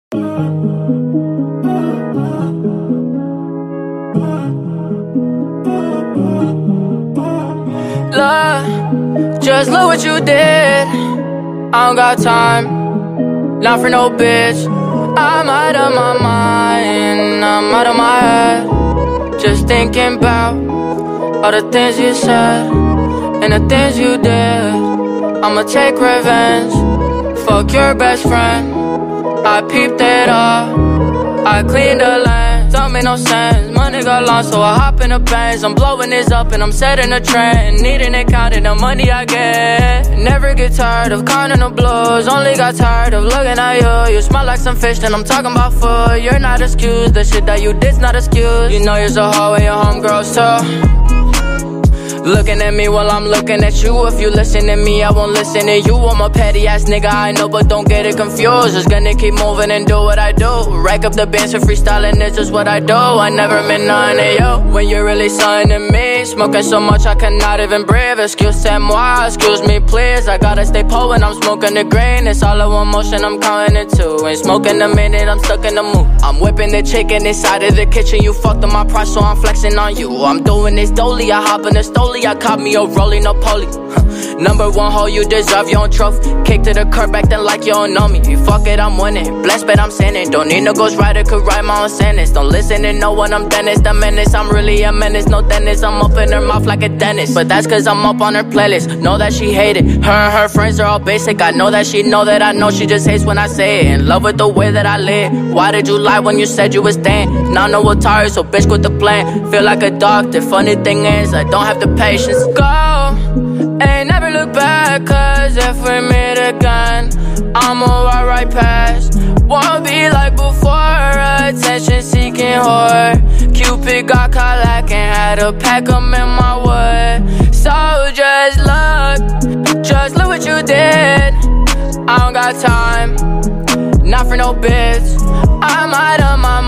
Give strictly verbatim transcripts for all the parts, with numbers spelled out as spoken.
Love, just look what you did. I don't got time, not for no bitch. I'm out of my mind, I'm out of my head. Just thinking about all the things you said and the things you did. I'ma take revenge, fuck your best friend. I peeped it up, I cleaned the lens. Don't make no sense, money got lost so I hop in the Benz. I'm blowing this up and I'm setting a trend. Needing it, counting the money I get. Never get tired of counting the blues. Only got tired of looking at you. You smell like some fish and I'm talking about food. You're not excused, the shit that you did's not excused. You know you're so hard when your homegirls too. Looking at me while I'm looking at you. If you listen to me, I won't listen to you. I'm a petty ass nigga, I know, but don't get it confused. Just gonna keep moving and do what I do. Rack up the bands and freestyling, it's just what I do. I never meant nothing to you when you're really something to me. Smoking so much I cannot even breathe. Excuse-moi, excuse me please. I gotta stay po when I'm smoking the green. It's all in one motion, I'm counting it too. Ain't smoking a minute, I'm stuck in the mood. I'm whipping the chicken inside of the kitchen. You fucked up my price, so I'm flexing on you. I'm doing this dolly, I hop in the stoley. I caught me a rolling no poly. Number one hole, you deserve your own trophy. Kick to the curb, acting like you don't know me. Fuck it, I'm winning. Blessed, but I'm sinning. Don't need no ghostwriter, could write my own sentence. Don't listen to no one, I'm Dennis the menace. I'm really a menace, no dentist. I'm up in her mouth like a dentist. But that's cause I'm up on her playlist. Know that she hate it. Her and her friends are all basic. I know that she know that I know she just hates when I say it. In love with the way that I live. Why did you lie when you said you was staying? Now I know what tired, so bitch quit the plan. Feel like a doctor. Funny thing is, I don't have the patience. Go, ain't never look back. Cause if we meet again, I'ma walk right past. Won't be like before, attention seeking whore. Cupid got caught lacking, had to pack 'em in my wood. So just look, just look what you did. I don't got time, not for no bitch. I'm out of my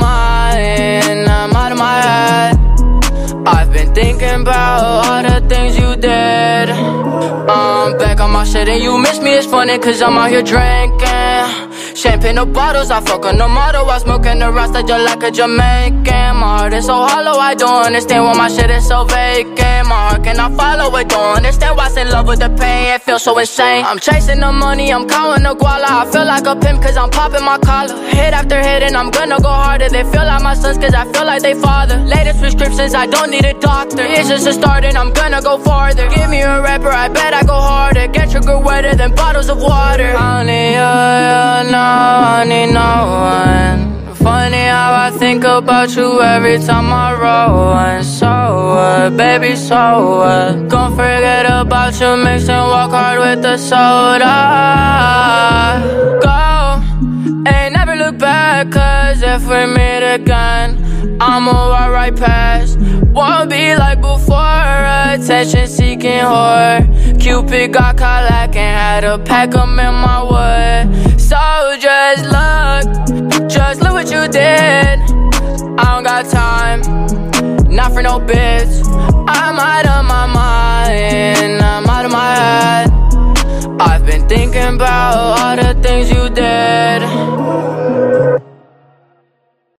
mind, I'm out of my head. I've been thinking about all the things you did. I'm back on my shit and you miss me, it's funny cause I'm out here drinking. Champagne no bottles, I fuck on the model. I smoking the rasta just like a Jamaican. My heart is so hollow, I don't understand why my shit is so vacant. My heart cannot follow it, don't understand why I'm in love with the pain. It feels so insane. I'm chasing the money, I'm counting the guala. I feel like a pimp cause I'm popping my collar. Hit after hit and I'm gonna go harder. They feel like my sons cause I feel like they father. Latest prescriptions, I don't need a doctor. It's just a start and I'm gonna go farther. Give me a rapper, I bet I go harder. Get your girl wetter than bottles of water. Honey, uh, you know, I need no one. Funny how I think about you every time I roll one. So what, baby, so what? Gon' forget about you, mix and walk hard with the soda. Go, ain't never look back. Cause if we meet again, I'ma walk right past. Won't be like before, attention seeking whore. Cupid got caught lacking, had to pack 'em in my wood. So just look, just look what you did. I don't got time, not for no bitch. I'm out of my mind, I'm out of my head. I've been thinking about all the things you